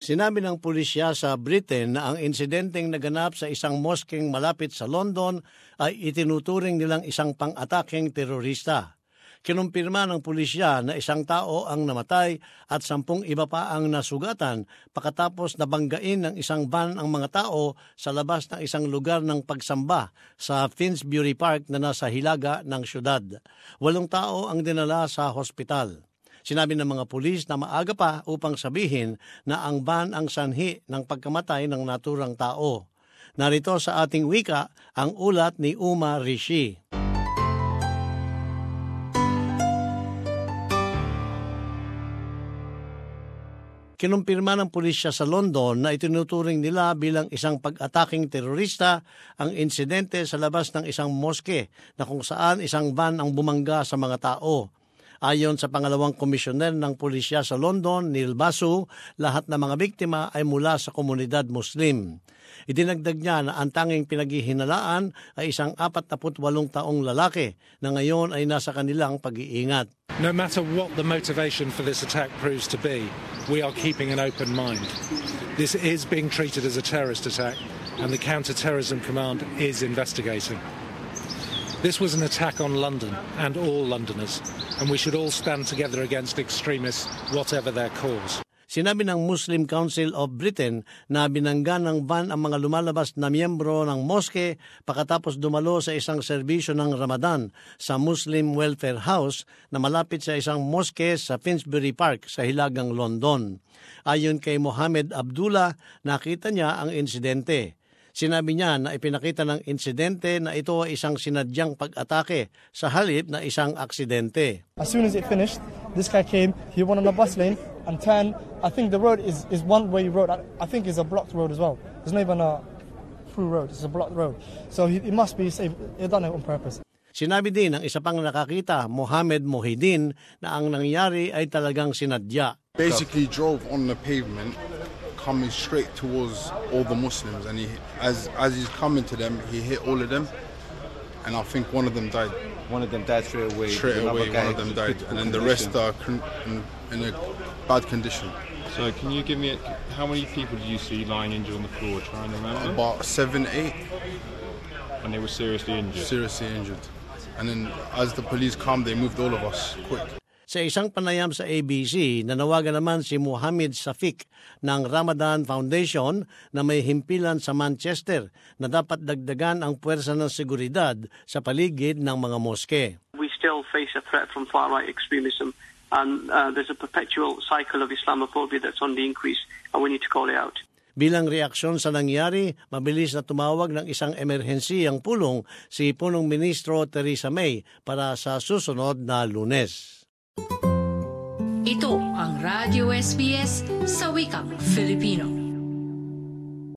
Sinabi ng pulisya sa Britain na ang insidenteng naganap sa isang moskeng malapit sa London ay itinuturing nilang isang pang-ataking terorista. Kinumpirma ng pulisya na isang tao ang namatay at 10 iba pa ang nasugatan pagkatapos nabanggain ng isang van ang mga tao sa labas ng isang lugar ng pagsamba sa Finsbury Park na nasa hilaga ng syudad. 8 tao ang dinala sa hospital. Sinabi ng mga pulis na maaga pa upang sabihin na ang van ang sanhi ng pagkamatay ng naturang tao. Narito sa ating wika ang ulat ni Uma Rishi. Kinumpirma ng pulisya sa London na itinuturing nila bilang isang pag-ataking terorista ang insidente sa labas ng isang moske na kung saan isang van ang bumangga sa mga tao. Ayon sa pangalawang komisyoner ng pulisya sa London, Neil Basu, lahat ng mga biktima ay mula sa komunidad Muslim. Idinagdag niya na ang tanging pinaghihinalaan ay isang 48 taong lalaki na ngayon ay nasa kanilang pag-iingat. No matter what the motivation for this attack proves to be, we are keeping an open mind. This is being treated as a terrorist attack and the Counter-Terrorism Command is investigating. This was an attack on London and all Londoners, and we should all stand together against extremists, whatever their cause. Sinabi ng Muslim Council of Britain na binangga ng van ang mga lumalabas na miyembro ng moske pagkatapos dumalo sa isang serbisyo ng Ramadan sa Muslim Welfare House na malapit sa isang moske sa Finsbury Park sa hilagang London. Ayon kay Mohammed Abdullah, nakita niya ang insidente. Sinabi niya na ipinakita ng insidente na ito ay isang sinadyang pag-atake sa halip na isang aksidente. As soon as it finished, this guy came, he went on the bus lane and turned. I think the road is one-way road. I think it's a blocked road as well. There's not even a through road, it's a blocked road. So it must be safe. He done it on purpose. Sinabi din ng isa pang nakakita, Mohammed Mohidin, na ang nangyari ay talagang sinadya. Basically drove on the pavement coming straight towards all the Muslims, and as he's coming to them, he hit all of them, and I think one of them died. One of them died straight away. One of them died, and then the rest are in a bad condition. So can you give me how many people did you see lying injured on the floor? Try and remember. About 7, 8. And they were seriously injured. Seriously injured, and then as the police come, they moved all of us quick. Sa isang panayam sa ABC, nanawagan naman si Muhammad Safiq ng Ramadan Foundation na may himpilan sa Manchester na dapat dagdagan ang puwersa ng seguridad sa paligid ng mga moske. We still face a threat from far-right extremism and there's a perpetual cycle of Islamophobia that's on the increase and we need to call it out. Bilang reaksyon sa nangyari, mabilis na tumawag ng isang emerhensiyang pulong si Punong Ministro Theresa May para sa susunod na Lunes. Ito ang Radio SBS sa wikang Filipino.